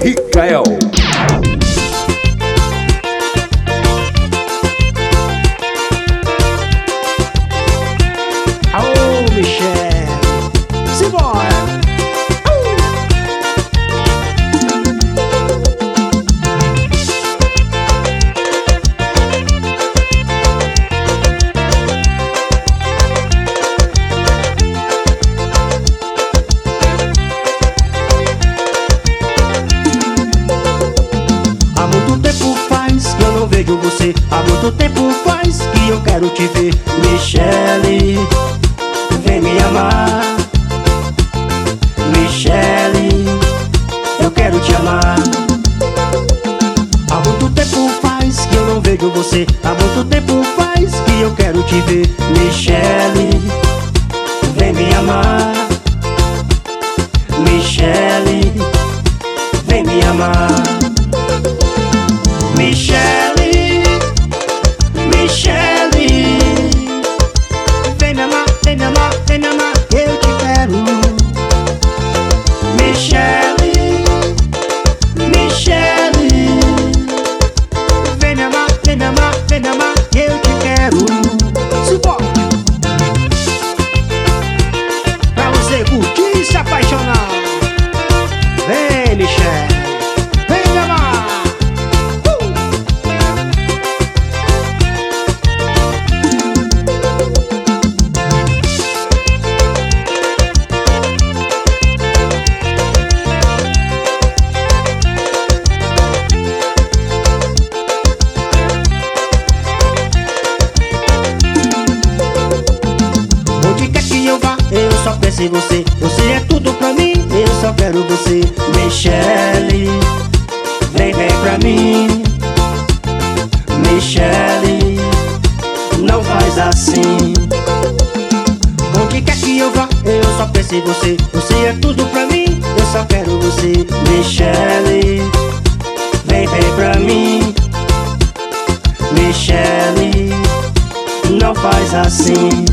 Ricael. Alô, Michele, simbora! Há muito tempo faz que eu não vejo você. Há muito tempo faz que eu quero te ver. Michele, vem me amar. Michele, eu quero te amar. Há muito tempo faz que eu não vejo você. Há muito tempo faz que eu quero te ver. Michele, vem me amar. Michele, vem me amar. Michele, Michele, vem me amar, vem me amar, vem me amar, eu te quero. Michele, Michele, vem me amar, vem me amar, vem me amar, eu te quero. Suporte pra você curtir e se apaixonar. Vem, Michele, vem me amar. Onde quer que eu vá, eu só penso em você. Você é tudo pra mim, eu só quero você. Michele, vem, vem pra mim. Michele, não faz assim. Onde quer que eu vá, eu só penso em você. Você é tudo pra mim, eu só quero você. Michele, vem, vem pra mim. Michele, não faz assim.